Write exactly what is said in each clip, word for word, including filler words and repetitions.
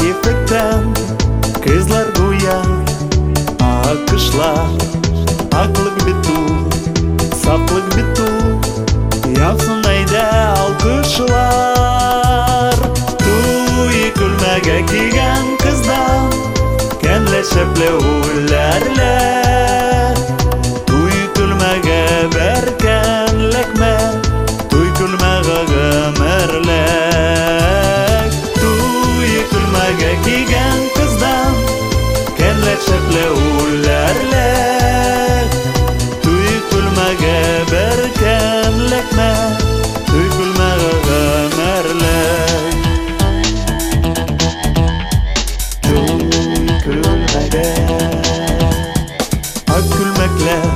keyiflikten kızlar uyar, akışlar, aklık bitu, saflık bitu, yapsın ayda alkışlar. Туй күлмәгә кигән кыздан кәнле шәпле үләрлә, туй күлмәгә бәркән ләкмә, туй күлмәгә гомерлек. Туй күлмәгә кигән кыздан кәнле шәпле үләрлә, туй күлмәгә бәркән ләкмә, туй күлмәгә гомерлек. Ak gülmekler,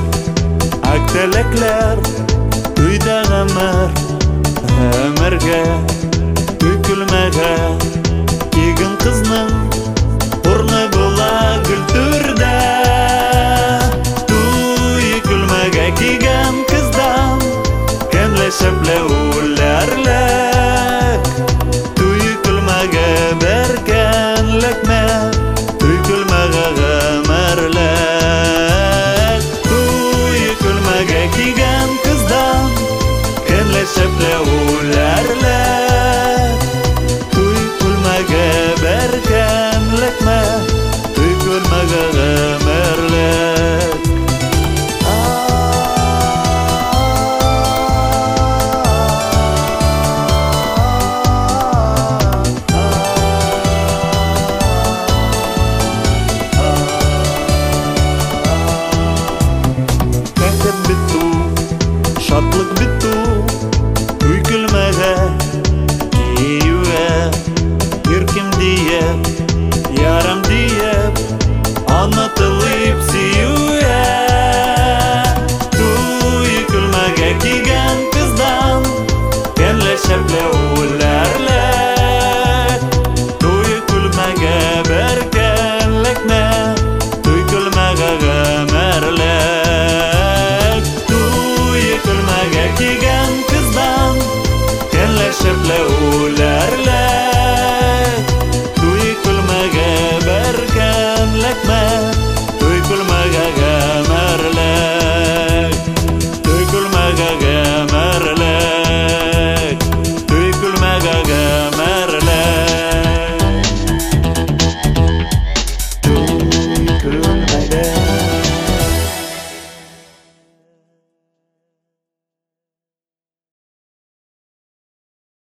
ak telekler, uyda ömür, ömürge